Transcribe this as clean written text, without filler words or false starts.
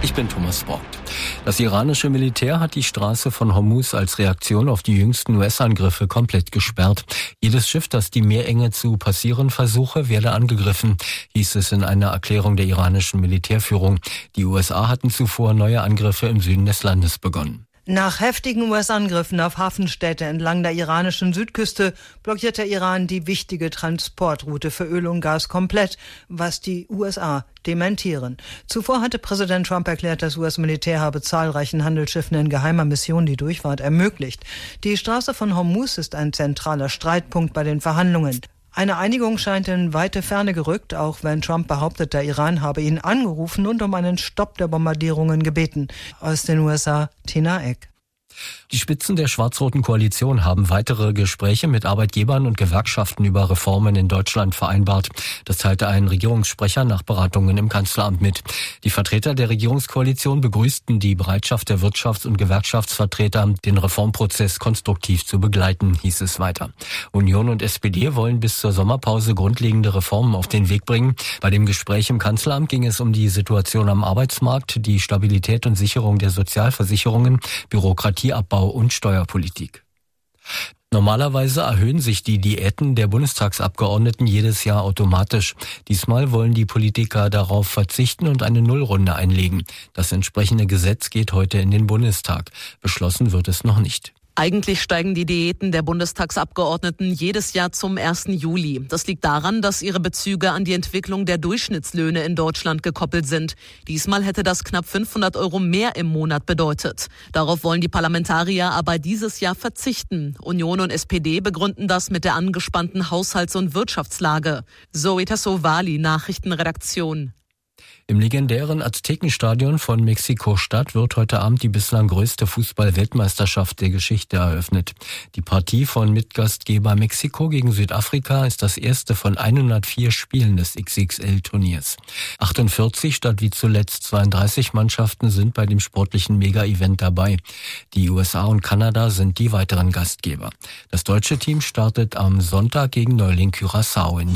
Ich bin Thomas Borg. Das iranische Militär hat die Straße von Hormuz als Reaktion auf die jüngsten US-Angriffe komplett gesperrt. Jedes Schiff, das die Meerenge zu passieren versuche, werde angegriffen, hieß es in einer Erklärung der iranischen Militärführung. Die USA hatten zuvor neue Angriffe im Süden des Landes begonnen. Nach heftigen US-Angriffen auf Hafenstädte entlang der iranischen Südküste blockiert der Iran die wichtige Transportroute für Öl und Gas komplett, was die USA dementieren. Zuvor hatte Präsident Trump erklärt, das US-Militär habe zahlreichen Handelsschiffen in geheimer Mission die Durchfahrt ermöglicht. Die Straße von Hormuz ist ein zentraler Streitpunkt bei den Verhandlungen. Eine Einigung scheint in weite Ferne gerückt, auch wenn Trump behauptet, der Iran habe ihn angerufen und um einen Stopp der Bombardierungen gebeten. Aus den USA, Tina Eck. Die Spitzen der schwarz-roten Koalition haben weitere Gespräche mit Arbeitgebern und Gewerkschaften über Reformen in Deutschland vereinbart. Das teilte ein Regierungssprecher nach Beratungen im Kanzleramt mit. Die Vertreter der Regierungskoalition begrüßten die Bereitschaft der Wirtschafts- und Gewerkschaftsvertreter, den Reformprozess konstruktiv zu begleiten, hieß es weiter. Union und SPD wollen bis zur Sommerpause grundlegende Reformen auf den Weg bringen. Bei dem Gespräch im Kanzleramt ging es um die Situation am Arbeitsmarkt, die Stabilität und Sicherung der Sozialversicherungen, Bürokratieabbau und Steuerpolitik. Normalerweise erhöhen sich die Diäten der Bundestagsabgeordneten jedes Jahr automatisch. Diesmal wollen die Politiker darauf verzichten und eine Nullrunde einlegen. Das entsprechende Gesetz geht heute in den Bundestag. Beschlossen wird es noch nicht. Eigentlich steigen die Diäten der Bundestagsabgeordneten jedes Jahr zum 1. Juli. Das liegt daran, dass ihre Bezüge an die Entwicklung der Durchschnittslöhne in Deutschland gekoppelt sind. Diesmal hätte das knapp 500 € mehr im Monat bedeutet. Darauf wollen die Parlamentarier aber dieses Jahr verzichten. Union und SPD begründen das mit der angespannten Haushalts- und Wirtschaftslage. Zoe Tassovali, Nachrichtenredaktion. Im legendären Aztekenstadion von Mexiko-Stadt wird heute Abend die bislang größte Fußball-Weltmeisterschaft der Geschichte eröffnet. Die Partie von Mitgastgeber Mexiko gegen Südafrika ist das erste von 104 Spielen des XXL-Turniers. 48 statt wie zuletzt 32 Mannschaften sind bei dem sportlichen Mega-Event dabei. Die USA und Kanada sind die weiteren Gastgeber. Das deutsche Team startet am Sonntag gegen Neuling Curaçao in